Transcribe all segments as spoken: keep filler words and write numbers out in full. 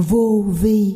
Vô vi.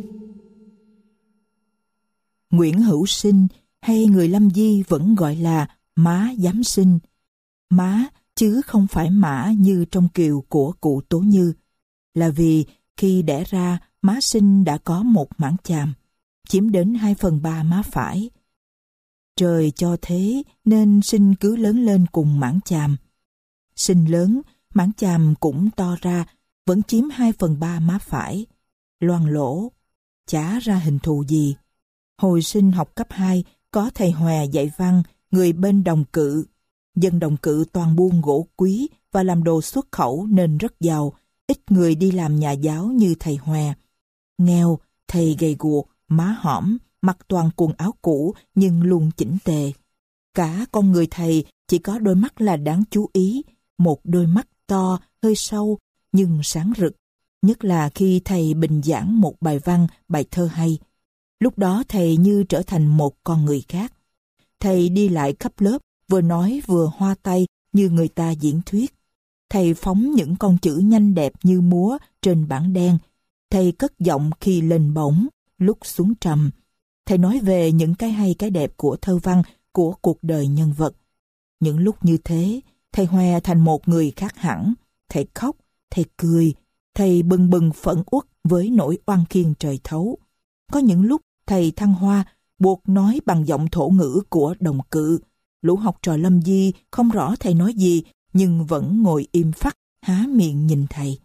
Nguyễn Hữu Sinh hay người Lâm Di vẫn gọi là Má Giám Sinh. Má chứ không phải mã như trong kiều của cụ Tố Như, là vì khi đẻ ra má Sinh đã có một mãn chàm, chiếm đến hai phần ba má phải. Trời cho thế nên Sinh cứ lớn lên cùng mãn chàm. Sinh lớn, mãn chàm cũng to ra, vẫn chiếm hai phần ba má phải. Loang lỗ, chả ra hình thù gì. Hồi Sinh học cấp hai, có thầy Hòe dạy văn, người bên Đồng Cự. Dân Đồng Cự toàn buôn gỗ quý và làm đồ xuất khẩu nên rất giàu, ít người đi làm nhà giáo như thầy Hòe. Nghèo, thầy gầy guộc, má hõm, mặc toàn quần áo cũ nhưng luôn chỉnh tề. Cả con người thầy chỉ có đôi mắt là đáng chú ý, một đôi mắt to, hơi sâu nhưng sáng rực, nhất là khi thầy bình giảng một bài văn, bài thơ hay. Lúc đó thầy như trở thành một con người khác. Thầy đi lại khắp lớp, vừa nói vừa hoa tay như người ta diễn thuyết. Thầy phóng những con chữ nhanh đẹp như múa trên bảng đen. Thầy cất giọng khi lên bổng, lúc xuống trầm. Thầy nói về những cái hay cái đẹp của thơ văn, của cuộc đời nhân vật. Những lúc như thế, thầy Hòe thành một người khác hẳn. Thầy khóc, thầy cười, thầy bừng bừng phẫn uất với nỗi oan khiên trời thấu. Có những lúc thầy thăng hoa, buộc nói bằng giọng thổ ngữ của Đồng Cự. Lũ học trò Lâm Di không rõ thầy nói gì, nhưng vẫn ngồi im phắt, há miệng nhìn thầy.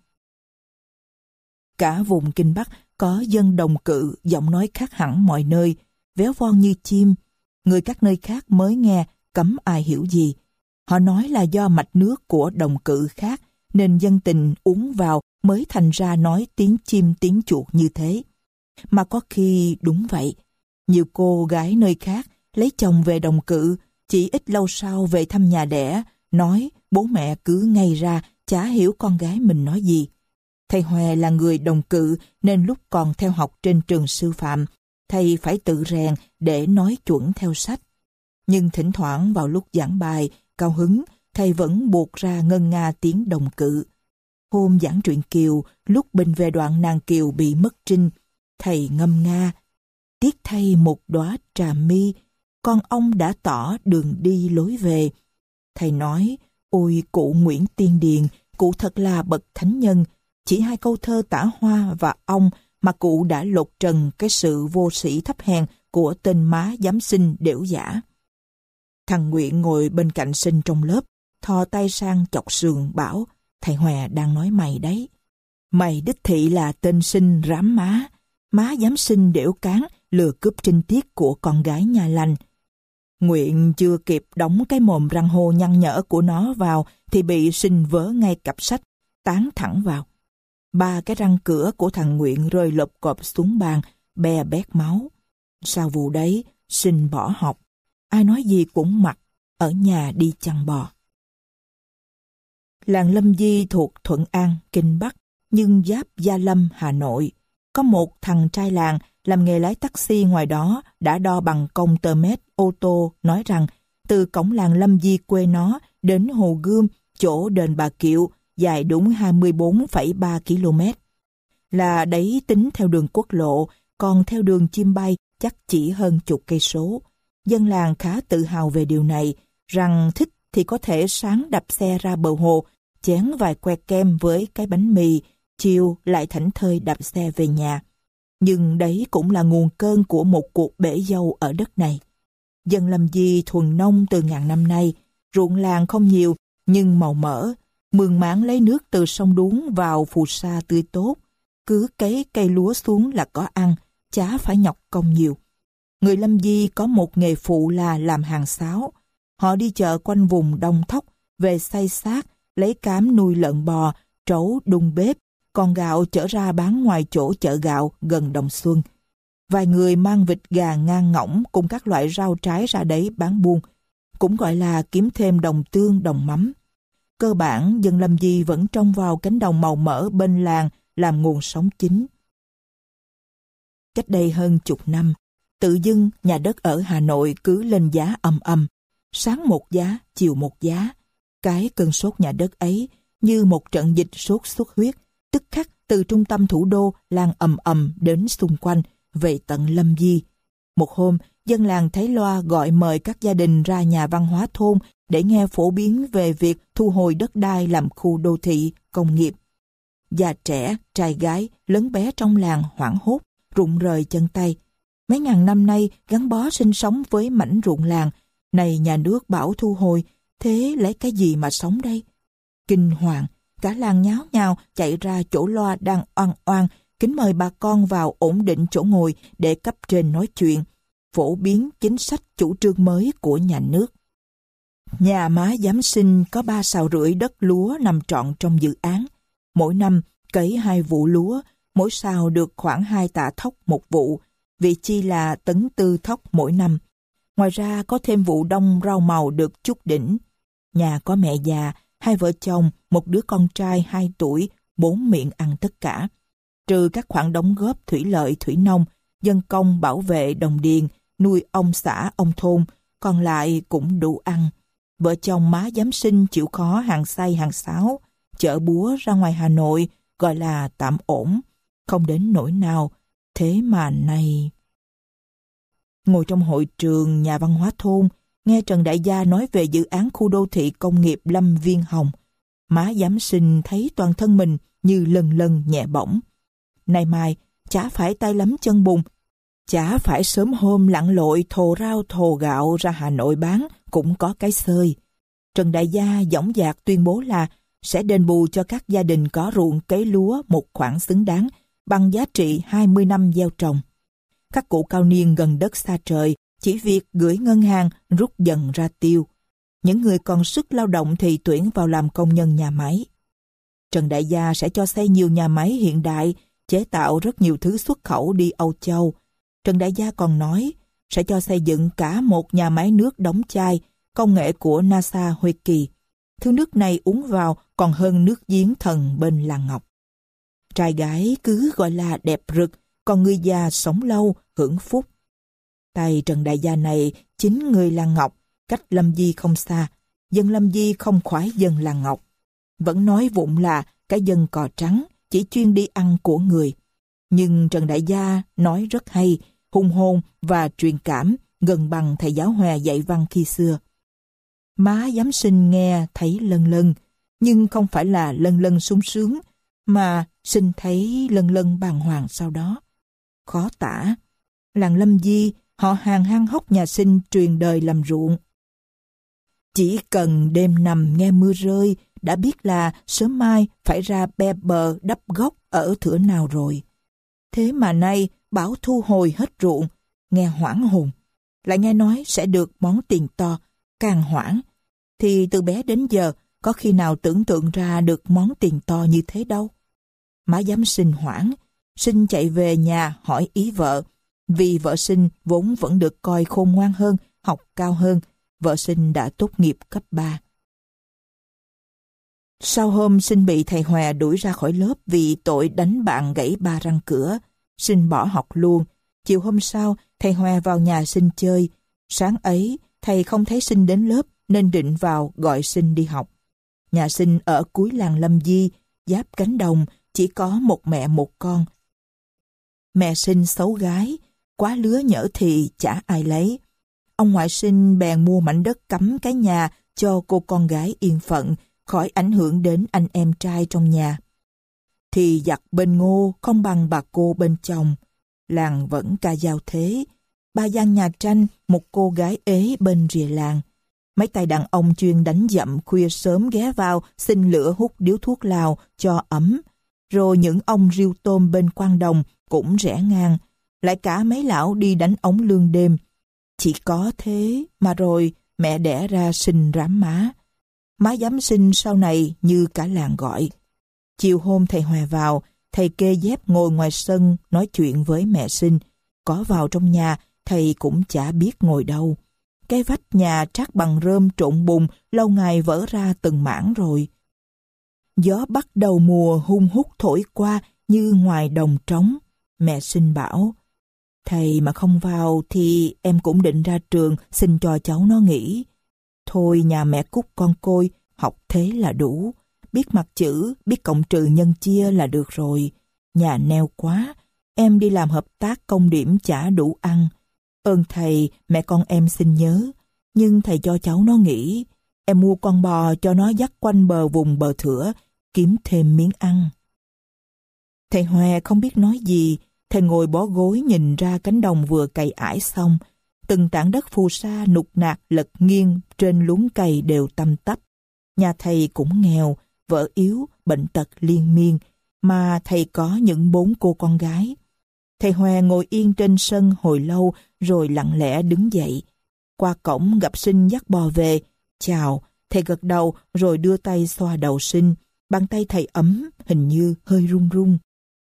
Cả vùng Kinh Bắc có dân Đồng Cự giọng nói khác hẳn mọi nơi, véo von như chim. Người các nơi khác mới nghe, cấm ai hiểu gì. Họ nói là do mạch nước của Đồng Cự khác, nên dân tình uống vào mới thành ra nói tiếng chim tiếng chuột như thế. Mà có khi đúng vậy. Nhiều cô gái nơi khác lấy chồng về Đồng Cự, chỉ ít lâu sau về thăm nhà đẻ, nói bố mẹ cứ ngay ra chả hiểu con gái mình nói gì. Thầy Hòe là người Đồng Cự nên lúc còn theo học trên trường sư phạm, thầy phải tự rèn để nói chuẩn theo sách. Nhưng thỉnh thoảng vào lúc giảng bài, cao hứng, thầy vẫn buộc ra ngân nga tiếng Đồng Cự. Hôm giảng truyện Kiều, lúc bình về đoạn nàng Kiều bị mất trinh, thầy ngâm nga: tiếc thay một đóa trà mi, con ông đã tỏ đường đi lối về. Thầy nói, ôi cụ Nguyễn Tiên Điền, cụ thật là bậc thánh nhân, chỉ hai câu thơ tả hoa và ong mà cụ đã lột trần cái sự vô sĩ thấp hèn của tên Má Giám Sinh đểu giả. Thằng Nguyện ngồi bên cạnh Sinh trong lớp, thò tay sang chọc sườn bảo, thầy Hòe đang nói mày đấy. Mày đích thị là tên Sinh rám má, Má Giám Sinh đểu cán lừa cướp trinh tiết của con gái nhà lành. Nguyện chưa kịp đóng cái mồm răng hô nhăn nhở của nó vào thì bị Sinh vớ ngay cặp sách, tán thẳng vào. Ba cái răng cửa của thằng Nguyện rơi lộp cộp xuống bàn, be bét máu. Sau vụ đấy, Sinh bỏ học. Ai nói gì cũng mặc, ở nhà đi chăn bò. Làng Lâm Di thuộc Thuận An, Kinh Bắc, nhưng giáp Gia Lâm, Hà Nội. Có một thằng trai làng làm nghề lái taxi ngoài đó đã đo bằng công tơ mét ô tô, nói rằng từ cổng làng Lâm Di quê nó đến Hồ Gươm, chỗ đền Bà Kiệu, dài đúng hai mươi bốn phẩy ba ki lô mét. Là đấy tính theo đường quốc lộ, còn theo đường chim bay chắc chỉ hơn chục cây số. Dân làng khá tự hào về điều này, rằng thích thì có thể sáng đạp xe ra bờ hồ, chén vài que kem với cái bánh mì, chiều lại thảnh thơi đạp xe về nhà. Nhưng đấy cũng là nguồn cơn của một cuộc bể dâu ở đất này. Dân Lâm Di thuần nông từ ngàn năm nay, ruộng làng không nhiều nhưng màu mỡ, mương máng lấy nước từ sông Đuống vào phù sa tươi tốt. Cứ cấy cây lúa xuống là có ăn, chả phải nhọc công nhiều. Người Lâm Di có một nghề phụ là làm hàng sáo. Họ đi chợ quanh vùng Đông Thóc, về xay xác, lấy cám nuôi lợn bò, trấu đun bếp, còn gạo chở ra bán ngoài chỗ chợ gạo gần Đồng Xuân. Vài người mang vịt gà ngang ngỗng cùng các loại rau trái ra đấy bán buôn, cũng gọi là kiếm thêm đồng tương đồng mắm. Cơ bản dân Lâm Di vẫn trông vào cánh đồng màu mỡ bên làng làm nguồn sống chính. Cách đây hơn chục năm, tự dưng nhà đất ở Hà Nội cứ lên giá ầm ầm, sáng một giá, chiều một giá. Cái cơn sốt nhà đất ấy như một trận dịch sốt xuất huyết, tức khắc từ trung tâm thủ đô lan ầm ầm đến xung quanh, về tận Lâm Di. Một hôm, dân làng thấy loa gọi mời các gia đình ra nhà văn hóa thôn để nghe phổ biến về việc thu hồi đất đai làm khu đô thị, công nghiệp. Già trẻ, trai gái, lớn bé trong làng hoảng hốt, rụng rời chân tay. Mấy ngàn năm nay gắn bó sinh sống với mảnh ruộng làng, này nhà nước bảo thu hồi, thế lấy cái gì mà sống đây? Kinh hoàng, cả làng nháo nhào chạy ra chỗ loa đang oan oan, kính mời bà con vào ổn định chỗ ngồi để cấp trên nói chuyện, phổ biến chính sách chủ trương mới của nhà nước. Nhà má giám sinh có ba sào rưỡi đất lúa nằm trọn trong dự án. Mỗi năm cấy hai vụ lúa, mỗi sào được khoảng hai tạ thóc một vụ, vị chi là tấn tư thóc mỗi năm. Ngoài ra có thêm vụ đông rau màu được chút đỉnh. Nhà có mẹ già, hai vợ chồng, một đứa con trai hai tuổi, bốn miệng ăn tất cả. Trừ các khoản đóng góp thủy lợi thủy nông, dân công bảo vệ đồng điền, nuôi ông xã ông thôn, còn lại cũng đủ ăn. Vợ chồng má giám sinh chịu khó hàng xay hàng xáo, chở búa ra ngoài Hà Nội, gọi là tạm ổn, không đến nỗi nào. Thế mà nay... Ngồi trong hội trường nhà văn hóa thôn, nghe Trần Đại Gia nói về dự án khu đô thị công nghiệp Lâm Viên Hồng, má giám sinh thấy toàn thân mình như lần lần nhẹ bỏng. Nay mai, chả phải tay lấm chân bùn, chả phải sớm hôm lặn lội thồ rau thồ gạo ra Hà Nội bán cũng có cái xơi. Trần Đại Gia dõng dạc tuyên bố là sẽ đền bù cho các gia đình có ruộng cấy lúa một khoản xứng đáng bằng giá trị hai mươi năm gieo trồng. Các cụ cao niên gần đất xa trời chỉ việc gửi ngân hàng rút dần ra tiêu. Những người còn sức lao động thì tuyển vào làm công nhân nhà máy. Trần Đại Gia sẽ cho xây nhiều nhà máy hiện đại, chế tạo rất nhiều thứ xuất khẩu đi Âu Châu. Trần Đại Gia còn nói sẽ cho xây dựng cả một nhà máy nước đóng chai, công nghệ của NASA Hoa Kỳ. Thứ nước này uống vào còn hơn nước giếng thần bên làng Ngọc. Trai gái cứ gọi là đẹp rực, còn người già sống lâu, hưởng phúc. Tay Trần Đại Gia này chính người làng Ngọc, cách Lâm Di không xa. Dân Lâm Di không khoái dân làng Ngọc. Vẫn nói vụng là cái dân cò trắng, chỉ chuyên đi ăn của người. Nhưng Trần Đại Gia nói rất hay, hùng hồn và truyền cảm, gần bằng thầy giáo Hòe dạy văn khi xưa. Má giám sinh nghe thấy lân lân, nhưng không phải là lân lân sung sướng, mà sinh thấy lân lân bàng hoàng sau đó. Khó tả, làng Lâm Di, họ hàng hang hốc nhà sinh truyền đời làm ruộng. Chỉ cần đêm nằm nghe mưa rơi, đã biết là sớm mai phải ra be bờ đắp gốc ở thửa nào rồi. Thế mà nay bảo thu hồi hết ruộng, nghe hoảng hồn. Lại nghe nói sẽ được món tiền to, càng hoảng. Thì từ bé đến giờ, có khi nào tưởng tượng ra được món tiền to như thế đâu. Má giám sinh hoảng, sinh chạy về nhà hỏi ý vợ. Vì vợ sinh vốn vẫn được coi khôn ngoan hơn, học cao hơn. Vợ sinh đã tốt nghiệp cấp ba. Sau hôm sinh bị thầy Hòe đuổi ra khỏi lớp vì tội đánh bạn gãy ba răng cửa, sinh bỏ học luôn. Chiều hôm sau, thầy Hòe vào nhà sinh chơi. Sáng ấy, thầy không thấy sinh đến lớp nên định vào gọi sinh đi học. Nhà sinh ở cuối làng Lâm Di, giáp cánh đồng, chỉ có một mẹ một con. Mẹ sinh xấu gái, quá lứa nhỡ thì chả ai lấy. Ông ngoại sinh bèn mua mảnh đất cắm cái nhà cho cô con gái yên phận, khỏi ảnh hưởng đến anh em trai trong nhà. Thì giặc bên Ngô không bằng bà cô bên chồng. Làng vẫn ca dao thế. Ba gian nhà tranh, một cô gái ế bên rìa làng. Mấy tay đàn ông chuyên đánh dậm khuya sớm ghé vào xin lửa hút điếu thuốc lào cho ấm. Rồi những ông riêu tôm bên quan đồng cũng rẽ ngang. Lại cả mấy lão đi đánh ống lương đêm. Chỉ có thế mà rồi mẹ đẻ ra sinh rám má. Má giám sinh sau này như cả làng gọi. Chiều hôm thầy Hòe vào, thầy kê dép ngồi ngoài sân nói chuyện với mẹ sinh. Có vào trong nhà, thầy cũng chả biết ngồi đâu. Cái vách nhà trát bằng rơm trộn bùn lâu ngày vỡ ra từng mảng rồi. Gió bắt đầu mùa hung hút thổi qua như ngoài đồng trống. Mẹ sinh bảo, thầy mà không vào thì em cũng định ra trường xin cho cháu nó nghỉ. Thôi nhà mẹ cút con côi, học thế là đủ. Biết mặt chữ, biết cộng trừ nhân chia là được rồi. nhà neo quá, em đi làm hợp tác công điểm chả đủ ăn. Ơn thầy, mẹ con em xin nhớ, nhưng thầy cho cháu nó nghỉ. Em mua con bò cho nó dắt quanh bờ vùng bờ thửa, kiếm thêm miếng ăn. Thầy Hòe không biết nói gì, thầy ngồi bó gối nhìn ra cánh đồng vừa cày ải xong. Từng tảng đất phù sa nục nạt lật nghiêng trên luống cày đều tăm tắp. Nhà thầy cũng nghèo, vợ yếu, bệnh tật liên miên, mà thầy có những bốn cô con gái. Thầy Hòe ngồi yên trên sân hồi lâu rồi lặng lẽ đứng dậy. Qua cổng gặp Sinh dắt bò về. Chào, thầy gật đầu rồi đưa tay xoa đầu Sinh. Bàn tay thầy ấm, hình như hơi run run.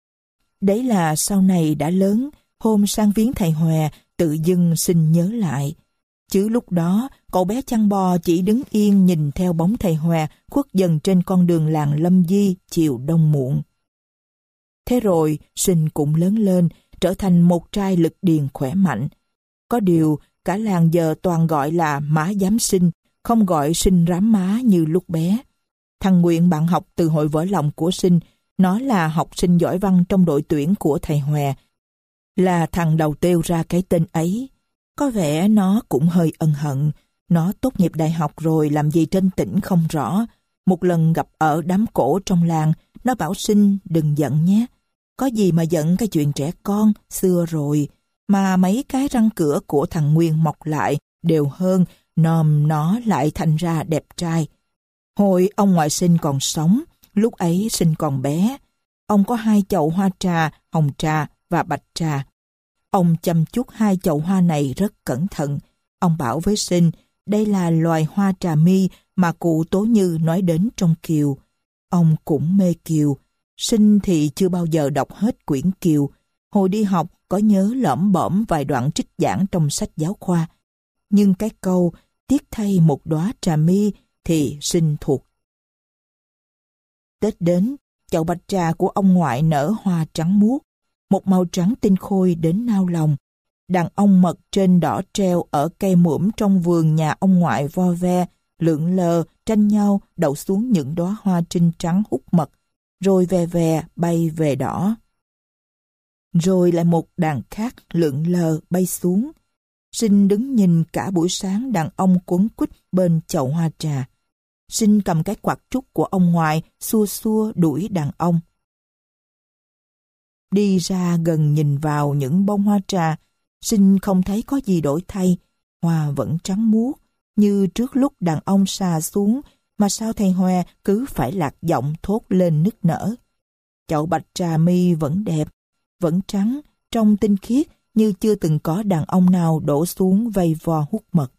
Đấy là sau này đã lớn, hôm sang viếng thầy Hòe, tự dưng Sinh nhớ lại. Chứ lúc đó, cậu bé chăn bò chỉ đứng yên nhìn theo bóng thầy Hòe khuất dần trên con đường làng Lâm Di chiều đông muộn. Thế rồi, Sinh cũng lớn lên, trở thành một trai lực điền khỏe mạnh. Có điều, cả làng giờ toàn gọi là má giám Sinh, không gọi Sinh rám má như lúc bé. Thằng Nguyện bạn học từ hội vỡ lòng của Sinh, nó là học sinh giỏi văn trong đội tuyển của thầy Hòe, là thằng đầu tiêu ra cái tên ấy. Có vẻ nó cũng hơi ân hận. Nó tốt nghiệp đại học rồi làm gì trên tỉnh không rõ. Một lần gặp ở đám cổ trong làng, nó bảo Sinh đừng giận nhé. Có gì mà giận cái chuyện trẻ con, xưa rồi. Mà mấy cái răng cửa của thằng Nguyên mọc lại đều hơn, nòm nó lại thành ra đẹp trai. Hồi ông ngoại Sinh còn sống, lúc ấy Sinh còn bé. Ông có hai chậu hoa trà, hồng trà và bạch trà. Ông chăm chút hai chậu hoa này rất cẩn thận. Ông bảo với Sinh, đây là loài hoa trà mi mà cụ Tố Như nói đến trong Kiều. Ông cũng mê Kiều. Sinh thì chưa bao giờ đọc hết quyển Kiều. Hồi đi học có nhớ lỏm bõm vài đoạn trích giảng trong sách giáo khoa. Nhưng cái câu tiếc thay một đóa trà mi thì Sinh thuộc. Tết đến, chậu bạch trà của ông ngoại nở hoa trắng muốt, một màu trắng tinh khôi đến nao lòng. Đàn ong mật trên đỏ treo ở cây muỗm trong vườn nhà ông ngoại vo ve, lượn lờ, tranh nhau đậu xuống những đóa hoa trinh trắng hút mật, rồi ve ve bay về đỏ. Rồi lại một đàn khác lượn lờ bay xuống. Sinh đứng nhìn cả buổi sáng đàn ong quấn quýt bên chậu hoa trà. Sinh cầm cái quạt trúc của ông ngoại xua xua đuổi đàn ong. Đi ra gần nhìn vào những bông hoa trà, Sinh không thấy có gì đổi thay, hoa vẫn trắng muốt như trước lúc đàn ong xà xuống, mà sao thầy Hòe cứ phải lạc giọng thốt lên nức nở. Chậu bạch trà mi vẫn đẹp, vẫn trắng, trong tinh khiết như chưa từng có đàn ong nào đổ xuống vây vo hút mật.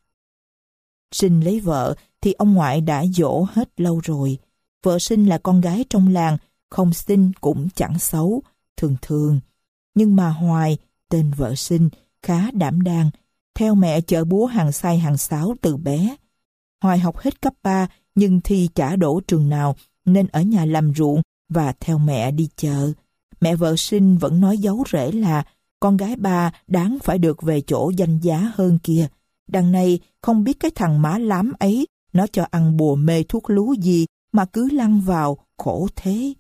Sinh lấy vợ thì ông ngoại đã dỗ hết lâu rồi. Vợ Sinh là con gái trong làng, không xinh cũng chẳng xấu, thường thường. Nhưng mà Hoài, tên vợ Sinh, khá đảm đang, theo mẹ chợ búa hàng xay hàng xáo từ bé. Hoài học hết cấp ba nhưng thi chả đỗ trường nào nên ở nhà làm ruộng và theo mẹ đi chợ. Mẹ vợ Sinh vẫn nói giấu rễ là con gái ba đáng phải được về chỗ danh giá hơn kia. Đằng này không biết cái thằng má lám ấy nó cho ăn bùa mê thuốc lú gì mà cứ lăn vào khổ thế.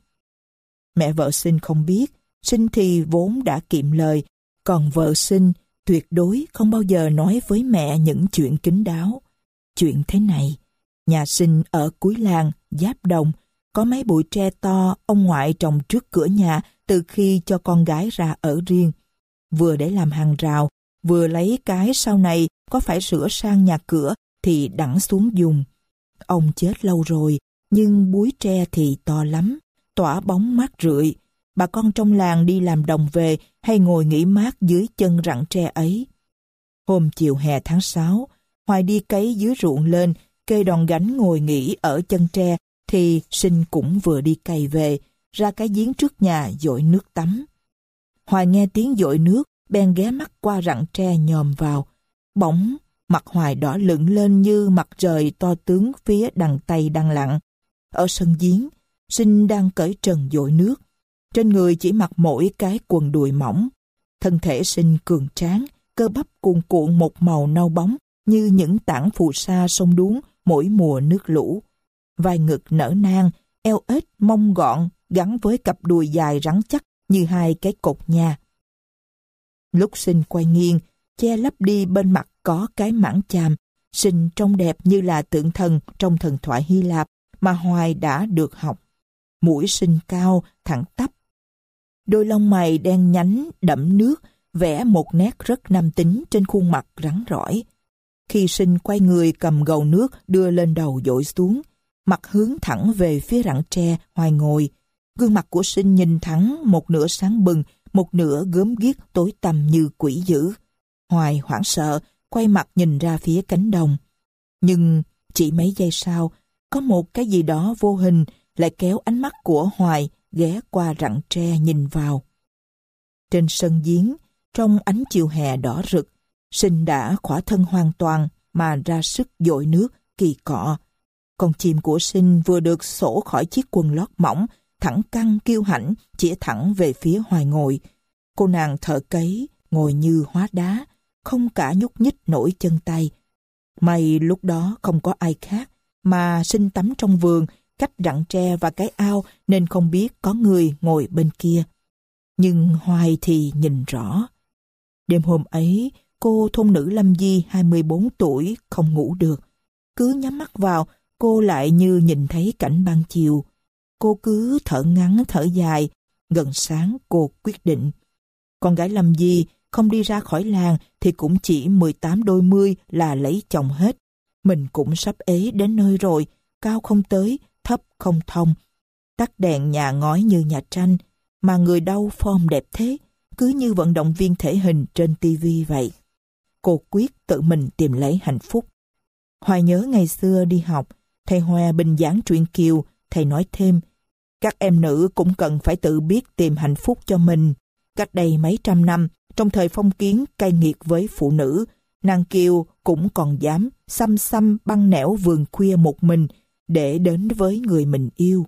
Mẹ vợ Sinh không biết, Sinh thì vốn đã kiệm lời, còn vợ Sinh tuyệt đối không bao giờ nói với mẹ những chuyện kín đáo. Chuyện thế này, nhà Sinh ở cuối làng, giáp đồng, có mấy bụi tre to ông ngoại trồng trước cửa nhà từ khi cho con gái ra ở riêng. Vừa để làm hàng rào, vừa lấy cái sau này có phải sửa sang nhà cửa thì đẵng xuống dùng. Ông chết lâu rồi, nhưng búi tre thì to lắm, tỏa bóng mát rượi. Bà con trong làng đi làm đồng về hay ngồi nghỉ mát dưới chân rặng tre ấy. Hôm chiều hè tháng sáu, Hoài đi cấy dưới ruộng lên, kê đòn gánh ngồi nghỉ ở chân tre, thì Sinh cũng vừa đi cày về, ra cái giếng trước nhà dội nước tắm. Hoài nghe tiếng dội nước, bèn ghé mắt qua rặng tre nhòm vào. Bỗng, mặt Hoài đỏ lựng lên như mặt trời to tướng phía đằng Tây đang lặn. Ở sân giếng, Sinh đang cởi trần dội nước. Trên người chỉ mặc mỗi cái quần đùi mỏng. Thân thể Sinh cường tráng, cơ bắp cuồn cuộn một màu nâu bóng như những tảng phù sa sông đuống mỗi mùa nước lũ. Vai ngực nở nang, eo ếch mông gọn gắn với cặp đùi dài rắn chắc như hai cái cột nhà. Lúc Sinh quay nghiêng, che lấp đi bên mặt có cái mảng chàm, Sinh trông đẹp như là tượng thần trong thần thoại Hy Lạp mà Hoài đã được học. Mũi Sinh cao, thẳng tắp. Đôi lông mày đen nhánh, đẫm nước, vẽ một nét rất nam tính trên khuôn mặt rắn rỏi. Khi Sinh quay người cầm gầu nước đưa lên đầu dội xuống, mặt hướng thẳng về phía rặng tre Hoài ngồi. Gương mặt của Sinh nhìn thẳng, một nửa sáng bừng, một nửa gớm ghiếc tối tăm như quỷ dữ. Hoài hoảng sợ, quay mặt nhìn ra phía cánh đồng. Nhưng chỉ mấy giây sau, có một cái gì đó vô hình lại kéo ánh mắt của Hoài ghé qua rặng tre nhìn vào. Trên sân giếng, trong ánh chiều hè đỏ rực, Sinh đã khỏa thân hoàn toàn mà ra sức dội nước, kỳ cọ. Con chim của Sinh vừa được xổ khỏi chiếc quần lót mỏng, thẳng căng kiêu hãnh, chĩa thẳng về phía Hoài ngồi. Cô nàng thợ cấy, ngồi như hóa đá, không cả nhúc nhích nổi chân tay. May lúc đó không có ai khác, mà Sinh tắm trong vườn, cách rặng tre và cái ao nên không biết có người ngồi bên kia. Nhưng Hoài thì nhìn rõ. Đêm hôm ấy, cô thôn nữ Lâm Di hai mươi bốn tuổi không ngủ được. Cứ nhắm mắt vào, cô lại như nhìn thấy cảnh ban chiều. Cô cứ thở ngắn thở dài, gần sáng cô quyết định. Con gái Lâm Di không đi ra khỏi làng thì cũng chỉ mười tám đôi mươi là lấy chồng hết. Mình cũng sắp ế đến nơi rồi, cao không tới, thấp không thông. Tắt đèn nhà ngói như nhà tranh, mà người đâu form đẹp thế, cứ như vận động viên thể hình trên tivi vậy. Cô quyết tự mình tìm lấy hạnh phúc. Hoài nhớ ngày xưa đi học, thầy Hòa bình giảng truyện Kiều, thầy nói thêm, các em nữ cũng cần phải tự biết tìm hạnh phúc cho mình. Cách đây mấy trăm năm, trong thời phong kiến cay nghiệt với phụ nữ, nàng Kiều cũng còn dám xăm xăm băng nẻo vườn khuya một mình để đến với người mình yêu.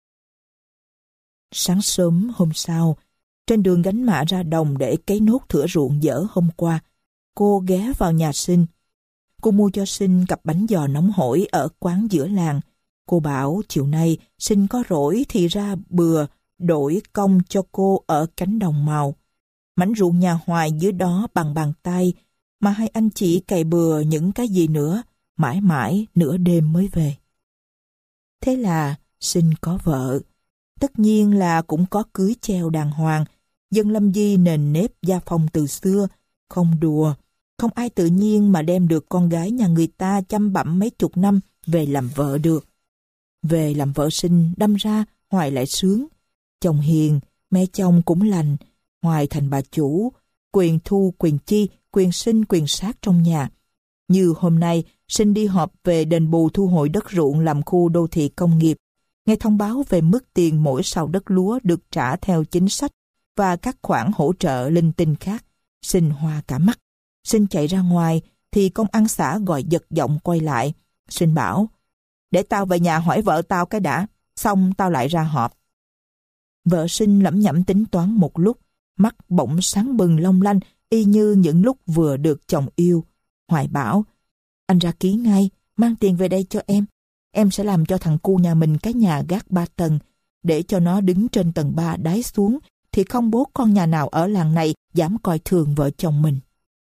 Sáng sớm hôm sau, trên đường gánh mạ ra đồng để cấy nốt thửa ruộng dở hôm qua, cô ghé vào nhà Sinh. Cô mua cho Sinh cặp bánh giò nóng hổi ở quán giữa làng. Cô bảo chiều nay Sinh có rỗi thì ra bừa đổi công cho cô ở cánh đồng màu. Mảnh ruộng nhà Hoài dưới đó bằng bàn tay, mà hai anh chị cày bừa những cái gì nữa, mãi mãi nửa đêm mới về. Thế là Sinh có vợ. Tất nhiên là cũng có cưới treo đàng hoàng. Dân Lâm Di nền nếp gia phong từ xưa, không đùa. Không ai tự nhiên mà đem được con gái nhà người ta chăm bẵm mấy chục năm về làm vợ được. Về làm vợ Sinh đâm ra Hoài lại sướng. Chồng hiền, mẹ chồng cũng lành. Hoài thành bà chủ, quyền thu, quyền chi, quyền sinh, quyền sát trong nhà. Như hôm nay, Sinh đi họp về đền bù thu hồi đất ruộng làm khu đô thị công nghiệp. Nghe thông báo về mức tiền mỗi sào đất lúa được trả theo chính sách và các khoản hỗ trợ linh tinh khác. Sinh hoa cả mắt. Sinh chạy ra ngoài thì công an xã gọi giật giọng quay lại. Sinh bảo, để tao về nhà hỏi vợ tao cái đã, xong tao lại ra họp. Vợ Sinh lẩm nhẩm tính toán một lúc, mắt bỗng sáng bừng long lanh y như những lúc vừa được chồng yêu. Hoài bảo, anh ra ký ngay, mang tiền về đây cho em. Em sẽ làm cho thằng cu nhà mình cái nhà gác ba tầng, để cho nó đứng trên tầng ba đái xuống, thì không bố con nhà nào ở làng này dám coi thường vợ chồng mình.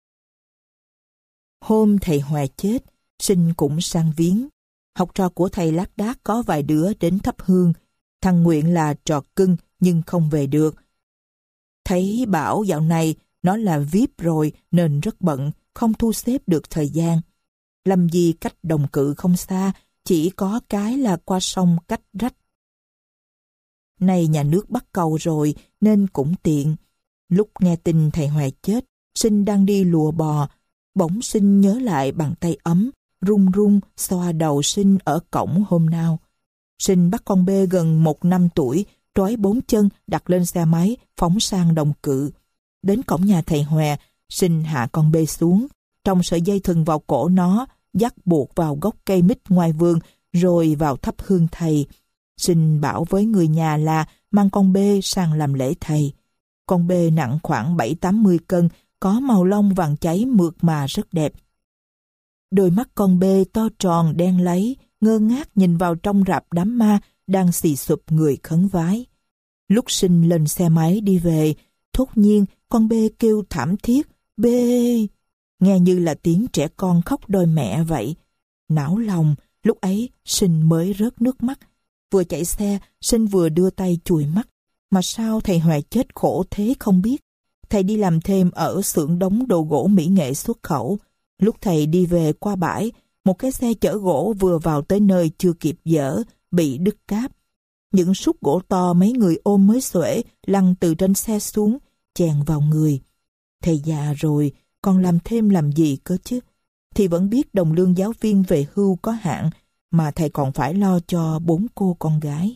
Hôm thầy Hòa chết, Sinh cũng sang viếng. Học trò của thầy lác đác có vài đứa đến thắp hương. Thằng Nguyện là trò cưng nhưng không về được. Thấy bảo dạo này nó là vi ai pi rồi nên rất bận, không thu xếp được thời gian. Lâm Di cách Đồng Cự không xa, chỉ có cái là qua sông cách rách. Nay nhà nước bắt cầu rồi nên cũng tiện. Lúc nghe tin thầy Hòa chết, Sinh đang đi lùa bò, bỗng Sinh nhớ lại bàn tay ấm, run run xoa đầu Sinh ở cổng hôm nào. Sinh bắt con bê gần một năm tuổi, trói bốn chân đặt lên xe máy, phóng sang Đồng Cự. Đến cổng nhà thầy Hòa, Sinh hạ con bê xuống, trồng sợi dây thừng vào cổ nó, dắt buộc vào gốc cây mít ngoài vườn, rồi vào thắp hương thầy. Sinh bảo với người nhà là mang con bê sang làm lễ thầy. Con bê nặng khoảng bảy tám mươi cân, có màu lông vàng cháy mượt mà rất đẹp. Đôi mắt con bê to tròn đen láy, ngơ ngác nhìn vào trong rạp đám ma đang xì xụp người khấn vái. Lúc Sinh lên xe máy đi về, thốt nhiên con bê kêu thảm thiết, bê, nghe như là tiếng trẻ con khóc đôi mẹ vậy. Não lòng, lúc ấy Sinh mới rớt nước mắt. Vừa chạy xe, Sinh vừa đưa tay chùi mắt. Mà sao thầy Hòa chết khổ thế không biết. Thầy đi làm thêm ở xưởng đóng đồ gỗ mỹ nghệ xuất khẩu. Lúc thầy đi về qua bãi, một cái xe chở gỗ vừa vào tới nơi chưa kịp dỡ, bị đứt cáp. Những xúc gỗ to mấy người ôm mới xuể lăn từ trên xe xuống, chèn vào người. Thầy già rồi, còn làm thêm làm gì cơ chứ? Thì vẫn biết đồng lương giáo viên về hưu có hạn, mà thầy còn phải lo cho bốn cô con gái.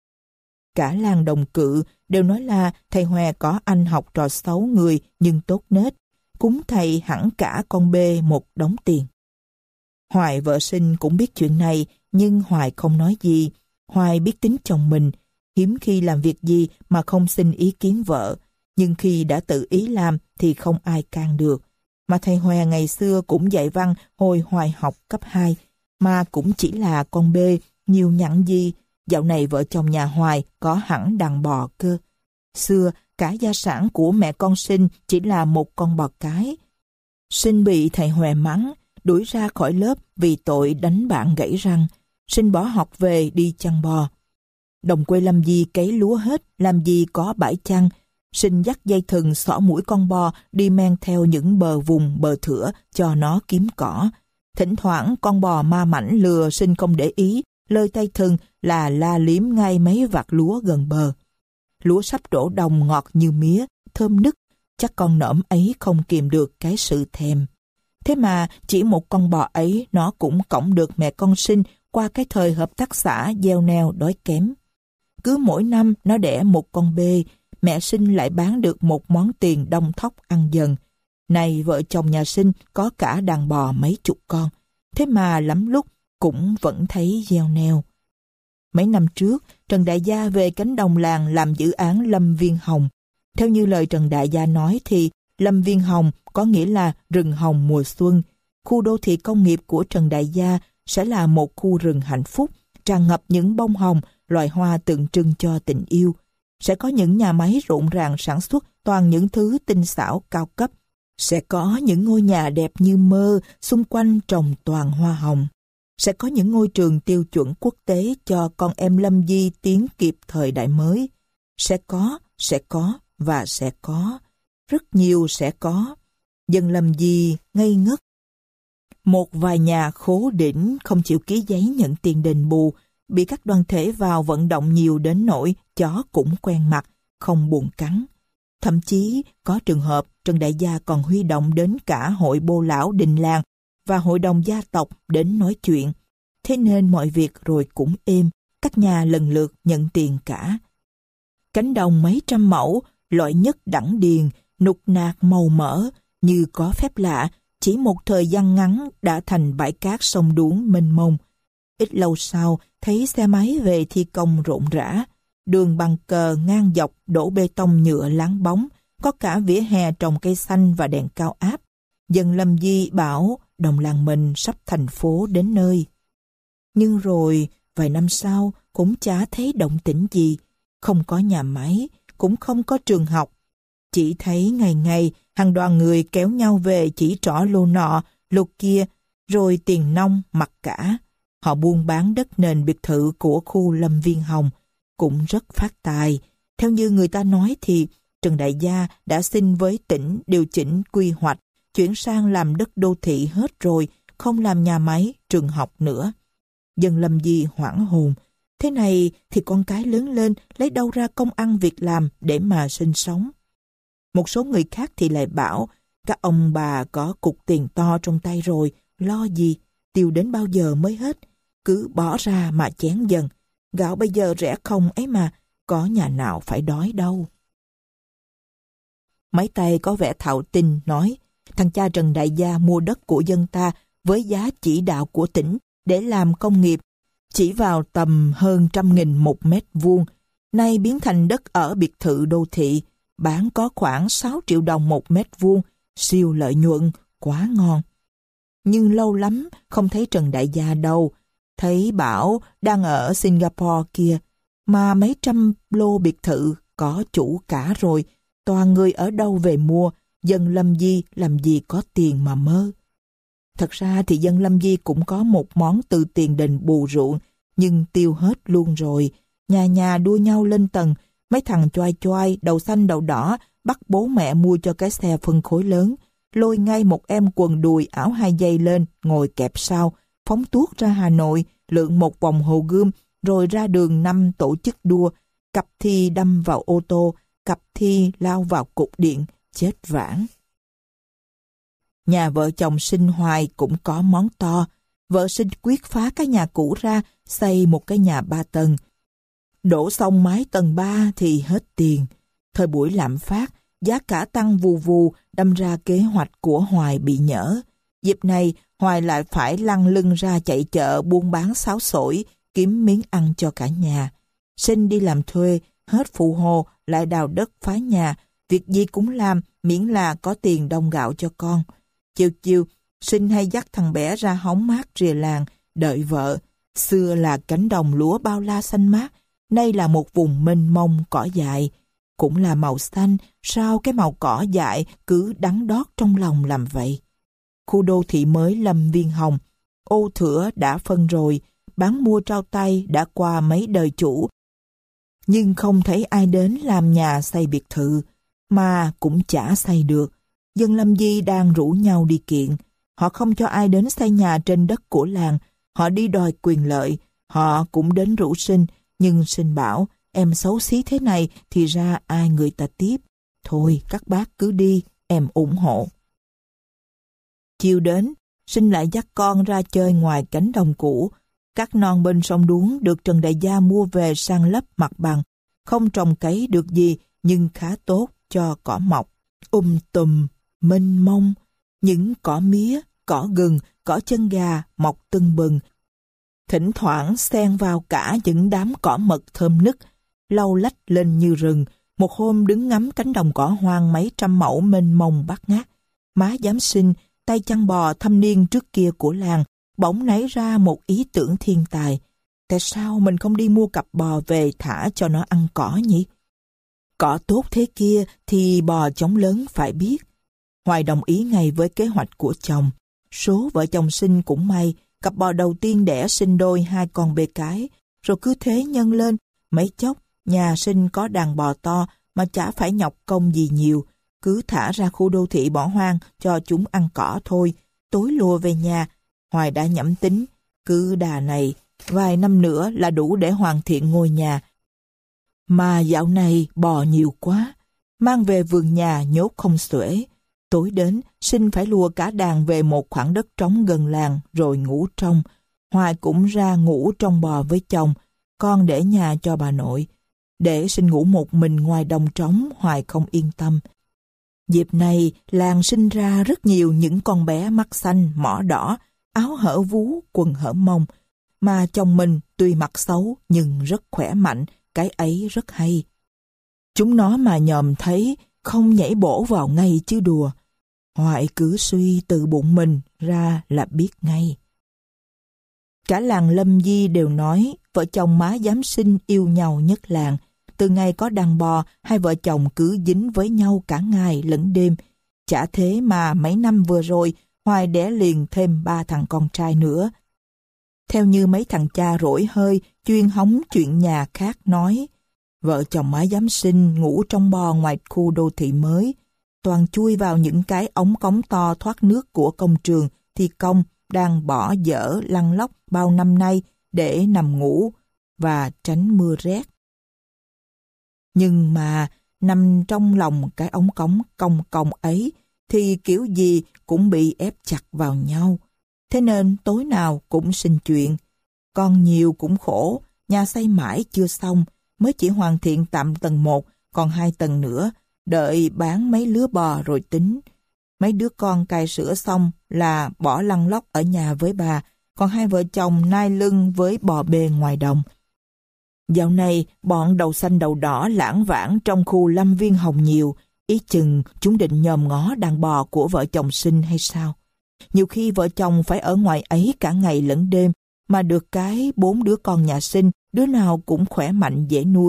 Cả làng Đồng Cự đều nói là thầy Hòa có anh học trò xấu người nhưng tốt nết, cúng thầy hẳn cả con bê một đống tiền. Hoài vợ Sinh cũng biết chuyện này, nhưng Hoài không nói gì. Hoài biết tính chồng mình, hiếm khi làm việc gì mà không xin ý kiến vợ, nhưng khi đã tự ý làm thì không ai can được. Mà thầy Hòa ngày xưa cũng dạy văn hồi Hoài học cấp hai, mà cũng chỉ là con bê, nhiều nhặn gì. Dạo này vợ chồng nhà Hoài có hẳn đàn bò cơ. Xưa, cả gia sản của mẹ con Sinh chỉ là một con bò cái. Sinh bị thầy Hòa mắng, đuổi ra khỏi lớp vì tội đánh bạn gãy răng. Sinh bỏ học về đi chăn bò. Đồng quê làm gì cấy lúa hết, làm gì có bãi chăn. Sinh dắt dây thừng xỏ mũi con bò đi men theo những bờ vùng bờ thửa cho nó kiếm cỏ. Thỉnh thoảng con bò ma mảnh lừa Sinh không để ý, lơi tay thừng là la liếm ngay mấy vạt lúa gần bờ. Lúa sắp đổ đồng ngọt như mía, thơm nức, chắc con nỡm ấy không kìm được cái sự thèm. Thế mà chỉ một con bò ấy nó cũng cõng được mẹ con Sinh qua cái thời hợp tác xã gieo neo đói kém. Cứ mỗi năm nó đẻ một con bê, mẹ Sinh lại bán được một món tiền đông thóc ăn dần. Này vợ chồng nhà Sinh có cả đàn bò mấy chục con, thế mà lắm lúc cũng vẫn thấy gieo neo. Mấy năm trước, Trần Đại Gia về cánh đồng làng làm dự án Lâm Viên Hồng. Theo như lời Trần Đại Gia nói thì Lâm Viên Hồng có nghĩa là rừng hồng mùa xuân. Khu đô thị công nghiệp của Trần Đại Gia sẽ là một khu rừng hạnh phúc, tràn ngập những bông hồng, loài hoa tượng trưng cho tình yêu. Sẽ có những nhà máy rộn ràng sản xuất toàn những thứ tinh xảo cao cấp. Sẽ có những ngôi nhà đẹp như mơ, xung quanh trồng toàn hoa hồng. Sẽ có những ngôi trường tiêu chuẩn quốc tế cho con em Lâm Di tiến kịp thời đại mới. Sẽ có, sẽ có và sẽ có. Rất nhiều sẽ có. Dân Lâm Di ngây ngất. Một vài nhà khố đỉnh không chịu ký giấy nhận tiền đền bù, bị các đoàn thể vào vận động nhiều đến nỗi chó cũng quen mặt, không buồn cắn. Thậm chí có trường hợp Trần Đại Gia còn huy động đến cả hội bô lão đình làng và hội đồng gia tộc đến nói chuyện. Thế nên mọi việc rồi cũng êm, các nhà lần lượt nhận tiền cả. Cánh đồng mấy trăm mẫu, loại nhất đẳng điền, nục nạc màu mỡ, như có phép lạ, chỉ một thời gian ngắn đã thành bãi cát sông đuống mênh mông. Ít lâu sau, thấy xe máy về thi công rộn rã, đường bằng cờ ngang dọc đổ bê tông nhựa láng bóng, có cả vỉa hè trồng cây xanh và đèn cao áp. Dân Lâm Di bảo đồng làng mình sắp thành phố đến nơi. Nhưng rồi, vài năm sau, cũng chả thấy động tĩnh gì, không có nhà máy, cũng không có trường học. Chỉ thấy ngày ngày hàng đoàn người kéo nhau về chỉ trỏ lô nọ, lô kia, rồi tiền nong mặc cả. Họ buôn bán đất nền biệt thự của khu Lâm Viên Hồng, cũng rất phát tài. Theo như người ta nói thì Trần Đại Gia đã xin với tỉnh điều chỉnh quy hoạch, chuyển sang làm đất đô thị hết rồi, không làm nhà máy, trường học nữa. Dân Lâm Di hoảng hồn. Thế này thì con cái lớn lên lấy đâu ra công ăn việc làm để mà sinh sống. Một số người khác thì lại bảo các ông bà có cục tiền to trong tay rồi, lo gì, tiêu đến bao giờ mới hết, cứ bỏ ra mà chén dần. Gạo bây giờ rẻ không ấy mà, có nhà nào phải đói đâu. Mấy tay có vẻ thạo tin nói, thằng cha Trần Đại Gia mua đất của dân ta với giá chỉ đạo của tỉnh để làm công nghiệp, chỉ vào tầm hơn trăm nghìn một mét vuông, nay biến thành đất ở biệt thự đô thị, bán có khoảng sáu triệu đồng một mét vuông, siêu lợi nhuận, quá ngon. Nhưng lâu lắm không thấy Trần Đại Gia đâu, thấy bảo đang ở Singapore kia, mà mấy trăm lô biệt thự có chủ cả rồi, toàn người ở đâu về mua, dân Lâm Di làm gì có tiền mà mơ. Thật ra thì dân Lâm Di cũng có một món từ tiền đền bù ruộng, nhưng tiêu hết luôn rồi. Nhà nhà đua nhau lên tầng, mấy thằng choai choai, đầu xanh đầu đỏ, bắt bố mẹ mua cho cái xe phân khối lớn, lôi ngay một em quần đùi áo hai dây lên, ngồi kẹp sau, phóng tuốt ra Hà Nội, lượn một vòng Hồ Gươm, rồi ra đường năm tổ chức đua, cặp thi đâm vào ô tô, cặp thi lao vào cục điện, chết vãng. Nhà vợ chồng Sinh hoài cũng có món to. Vợ Sinh quyết phá cái nhà cũ ra, xây một cái nhà ba tầng. Đổ xong mái tầng ba thì hết tiền. Thời buổi lạm phát, giá cả tăng vù vù, đâm ra kế hoạch của Hoài bị nhỡ. Dịp này, Hoài lại phải lăn lưng ra chạy chợ buôn bán sáo sổi, kiếm miếng ăn cho cả nhà. Sinh đi làm thuê, hết phụ hồ, lại đào đất phá nhà, việc gì cũng làm, miễn là có tiền đông gạo cho con. Chiều chiều, Sinh hay dắt thằng bé ra hóng mát rìa làng, đợi vợ. Xưa là cánh đồng lúa bao la xanh mát, nay là một vùng mênh mông cỏ dại. Cũng là màu xanh, sao cái màu cỏ dại cứ đắng đót trong lòng làm vậy? Khu đô thị mới Lâm Viên Hồng, ô thửa đã phân rồi, bán mua trao tay đã qua mấy đời chủ. Nhưng không thấy ai đến làm nhà xây biệt thự, mà cũng chả xây được. Dân Lâm Di đang rủ nhau đi kiện. Họ không cho ai đến xây nhà trên đất của làng, họ đi đòi quyền lợi. Họ cũng đến rủ Sinh, nhưng Sinh bảo, em xấu xí thế này thì ra ai người ta tiếp. Thôi các bác cứ đi, em ủng hộ. Chiều đến, Sinh lại dắt con ra chơi ngoài cánh đồng cũ. Các non bên sông Đuống được Trần Đại Gia mua về san lấp mặt bằng. Không trồng cấy được gì, nhưng khá tốt cho cỏ mọc. Um tùm, mênh mông, những cỏ mía, cỏ gừng, cỏ chân gà mọc tưng bừng. Thỉnh thoảng xen vào cả những đám cỏ mật thơm nức, lau lách lên như rừng. Một hôm đứng ngắm cánh đồng cỏ hoang mấy trăm mẫu mênh mông bát ngát, má Giám Sinh, tay chăn bò thâm niên trước kia của làng, bỗng nảy ra một ý tưởng thiên tài. Tại sao mình không đi mua cặp bò về thả cho nó ăn cỏ nhỉ? Cỏ tốt thế kia thì bò trống lớn phải biết. Hoài đồng ý ngay với kế hoạch của chồng. Số vợ chồng Sinh cũng may, cặp bò đầu tiên đẻ sinh đôi hai con bê cái, rồi cứ thế nhân lên. Mấy chốc, nhà Sinh có đàn bò to mà chả phải nhọc công gì nhiều, cứ thả ra khu đô thị bỏ hoang cho chúng ăn cỏ thôi, tối lùa về nhà. Hoài đã nhẩm tính, cứ đà này, vài năm nữa là đủ để hoàn thiện ngôi nhà. Mà dạo này bò nhiều quá, mang về vườn nhà nhốt không xuể. Tối đến, Sinh phải lùa cả đàn về một khoảng đất trống gần làng rồi ngủ trong. Hoài cũng ra ngủ trong bò với chồng, con để nhà cho bà nội. Để Sinh ngủ một mình ngoài đồng trống, Hoài không yên tâm. Dịp này, làng sinh ra rất nhiều những con bé mắt xanh, mỏ đỏ, áo hở vú, quần hở mông. Mà chồng mình tuy mặt xấu nhưng rất khỏe mạnh, cái ấy rất hay. Chúng nó mà nhòm thấy, không nhảy bổ vào ngay chứ đùa. Hoài cứ suy từ bụng mình ra là biết ngay. Cả làng Lâm Di đều nói vợ chồng má Giám Sinh yêu nhau nhất làng. Từ ngày có đàn bò, hai vợ chồng cứ dính với nhau cả ngày lẫn đêm. Chả thế mà mấy năm vừa rồi, Hoài đẻ liền thêm ba thằng con trai nữa. Theo như mấy thằng cha rỗi hơi, chuyên hóng chuyện nhà khác nói, vợ chồng má Giám Sinh ngủ trong bò ngoài khu đô thị mới, toàn chui vào những cái ống cống to thoát nước của công trường thi công đang bỏ dở lăn lóc bao năm nay để nằm ngủ và tránh mưa rét. Nhưng mà nằm trong lòng cái ống cống cong cong ấy thì kiểu gì cũng bị ép chặt vào nhau. Thế nên tối nào cũng sinh chuyện. Con nhiều cũng khổ, nhà xây mãi chưa xong, mới chỉ hoàn thiện tạm tầng một, còn hai tầng nữa, đợi bán mấy lứa bò rồi tính. Mấy đứa con cai sữa xong là bỏ lăn lóc ở nhà với bà, còn hai vợ chồng nai lưng với bò bê ngoài đồng. Dạo này, bọn đầu xanh đầu đỏ lãng vãng trong khu Lâm Viên Hồng nhiều, ý chừng chúng định nhòm ngó đàn bò của vợ chồng Sinh hay sao? Nhiều khi vợ chồng phải ở ngoài ấy cả ngày lẫn đêm, mà được cái bốn đứa con nhà Sinh, đứa nào cũng khỏe mạnh dễ nuôi.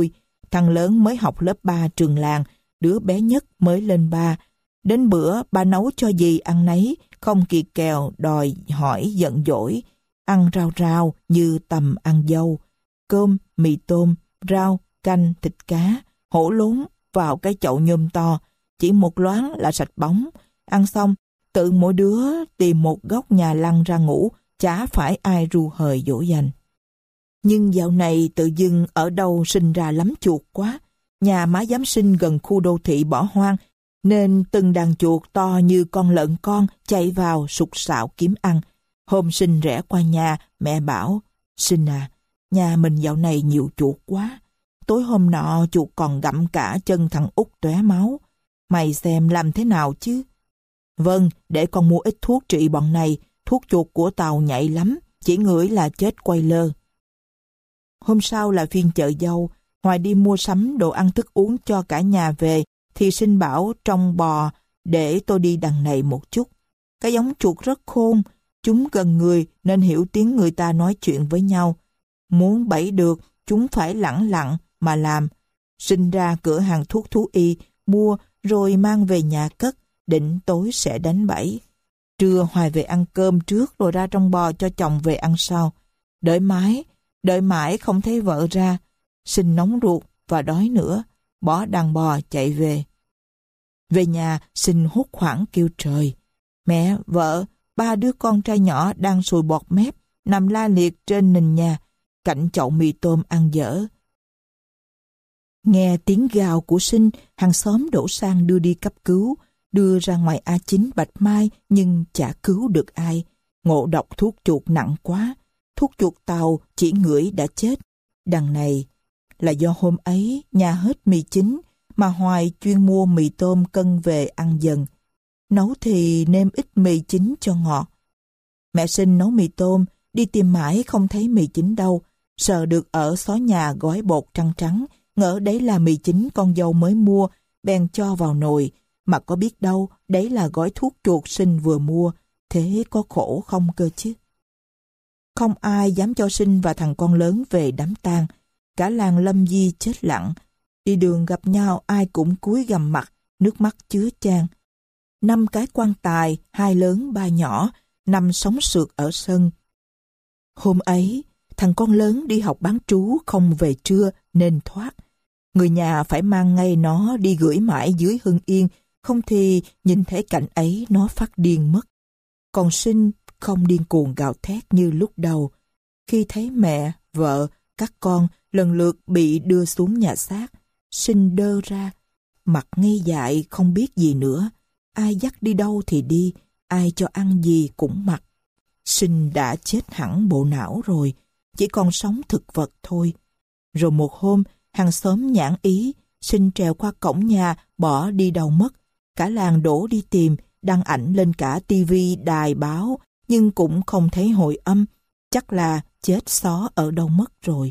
thằng lớn mới học lớp ba trường làng, đứa bé nhất mới lên ba. Đến bữa ba nấu cho gì ăn nấy, không kiệt kèo đòi hỏi giận dỗi. Ăn rau rau như tầm ăn dâu. Cơm, mì tôm, rau, canh, thịt cá, hổ lốn vào cái chậu nhôm to. Chỉ một loáng là sạch bóng. Ăn xong, tự mỗi đứa tìm một góc nhà lăn ra ngủ, chả phải ai ru hời dỗ dành. Nhưng dạo này tự dưng ở đâu sinh ra lắm chuột quá. Nhà má giám sinh gần khu đô thị bỏ hoang, nên từng đàn chuột to như con lợn con chạy vào sục sạo kiếm ăn. Hôm Sinh rẽ qua nhà, mẹ bảo, Sinh à, nhà mình dạo này nhiều chuột quá. Tối hôm nọ chuột còn gặm cả chân thằng Út tóe máu. Mày xem làm thế nào chứ? Vâng, để con mua ít thuốc trị bọn này. Thuốc chuột của Tàu nhạy lắm, chỉ ngửi là chết quay lơ. Hôm sau là phiên chợ dâu. Ngoài đi mua sắm đồ ăn thức uống cho cả nhà về, thì Sinh bảo trong bò để tôi đi đằng này một chút. Cái giống chuột rất khôn, chúng gần người nên hiểu tiếng người ta nói chuyện với nhau. Muốn bẫy được, chúng phải lẳng lặng mà làm. Sinh ra cửa hàng thuốc thú y, mua rồi mang về nhà cất, định tối sẽ đánh bẫy. Trưa Hoài về ăn cơm trước rồi ra trong bò cho chồng về ăn sau. Đợi mãi, đợi mãi không thấy vợ ra. Sinh nóng ruột và đói nữa, bỏ đàn bò chạy về. Về nhà, Sinh hốt hoảng kêu trời. Mẹ, vợ, ba đứa con trai nhỏ đang sùi bọt mép, nằm la liệt trên nền nhà, cạnh chậu mì tôm ăn dở. Nghe tiếng gào của Sinh, hàng xóm đổ sang đưa đi cấp cứu, đưa ra ngoài A chín Bạch Mai nhưng chả cứu được ai. Ngộ độc thuốc chuột nặng quá, thuốc chuột Tàu chỉ ngửi đã chết. Đằng này là do hôm ấy nhà hết mì chính mà Hoài chuyên mua mì tôm cân về ăn dần. Nấu thì nêm ít mì chính cho ngọt. Mẹ Sinh nấu mì tôm, đi tìm mãi không thấy mì chính đâu. Sờ được ở xó nhà gói bột trắng trắng, ngỡ đấy là mì chính con dâu mới mua, bèn cho vào nồi. Mà có biết đâu, đấy là gói thuốc chuột Sinh vừa mua, thế có khổ không cơ chứ? Không ai dám cho Sinh và thằng con lớn về đám tang. Cả làng Lâm Di chết lặng. Đi đường gặp nhau ai cũng cúi gằm mặt, nước mắt chứa chan. Năm cái quan tài, hai lớn ba nhỏ, nằm sống sượt ở sân. Hôm ấy, thằng con lớn đi học bán trú không về trưa nên thoát. Người nhà phải mang ngay nó đi gửi mãi dưới Hưng Yên, không thì nhìn thấy cảnh ấy nó phát điên mất. Còn Sinh không điên cuồng gào thét như lúc đầu. Khi thấy mẹ, vợ, các con lần lượt bị đưa xuống nhà xác, Sinh đơ ra, mặt ngây dại không biết gì nữa. Ai dắt đi đâu thì đi, ai cho ăn gì cũng mặc. Sinh đã chết hẳn bộ não rồi, chỉ còn sống thực vật thôi. Rồi một hôm, hàng xóm nhãn ý, Sinh trèo qua cổng nhà, bỏ đi đâu mất. Cả làng đổ đi tìm, đăng ảnh lên cả tivi, đài báo, nhưng cũng không thấy hồi âm. Chắc là chết xó ở đâu mất rồi.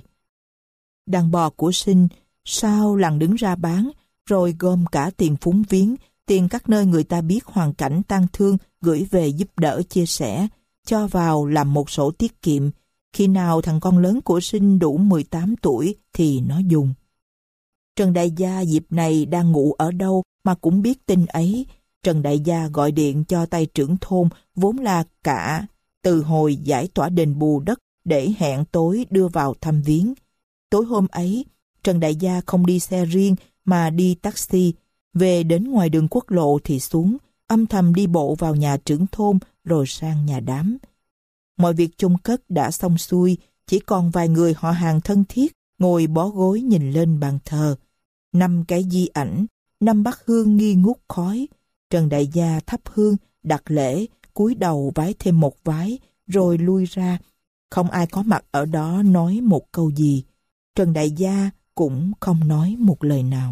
Đàn bò của Sinh, sao làng đứng ra bán, rồi gom cả tiền phúng viếng, tiền các nơi người ta biết hoàn cảnh tang thương gửi về giúp đỡ chia sẻ, cho vào làm một sổ tiết kiệm. Khi nào thằng con lớn của Sinh đủ mười tám tuổi thì nó dùng. Trần Đại Gia dịp này đang ngủ ở đâu mà cũng biết tin ấy. Trần Đại Gia gọi điện cho tay trưởng thôn vốn là cả từ hồi giải tỏa đền bù đất để hẹn tối đưa vào thăm viếng. Tối hôm ấy, Trần Đại Gia không đi xe riêng mà đi taxi. Về đến ngoài đường quốc lộ thì xuống, âm thầm đi bộ vào nhà trưởng thôn rồi sang nhà đám. Mọi việc chôn cất đã xong xuôi, chỉ còn vài người họ hàng thân thiết ngồi bó gối nhìn lên bàn thờ. Năm cái di ảnh, năm bát hương nghi ngút khói. Trần Đại Gia thắp hương, đặt lễ, cúi đầu vái thêm một vái, rồi lui ra. Không ai có mặt ở đó nói một câu gì. Trần Đại Gia cũng không nói một lời nào.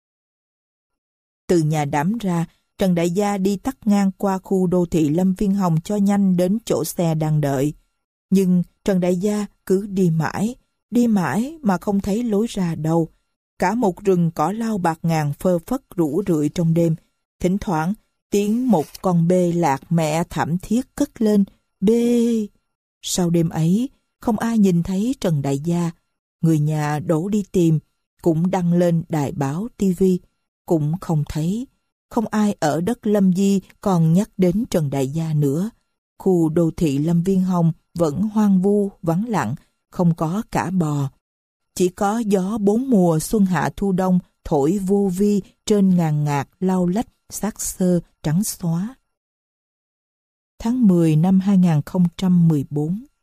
Từ nhà đám ra, Trần Đại Gia đi tắt ngang qua khu đô thị Lâm Viên Hồng cho nhanh đến chỗ xe đang đợi. Nhưng Trần Đại Gia cứ đi mãi, đi mãi mà không thấy lối ra đâu. Cả một rừng cỏ lau bạc ngàn phơ phất rủ rượi trong đêm. Thỉnh thoảng, tiếng một con bê lạc mẹ thảm thiết cất lên, bê. Sau đêm ấy, không ai nhìn thấy Trần Đại Gia. Người nhà đổ đi tìm, cũng đăng lên đài báo ti vi, cũng không thấy. Không ai ở đất Lâm Di còn nhắc đến Trần Đại Gia nữa. Khu đô thị Lâm Viên Hồng vẫn hoang vu, vắng lặng, không có cả bò. Chỉ có gió bốn mùa xuân hạ thu đông thổi vô vi trên ngàn ngạt lau lách xác xơ trắng xóa. Tháng mười năm hai nghìn không trăm mười bốn.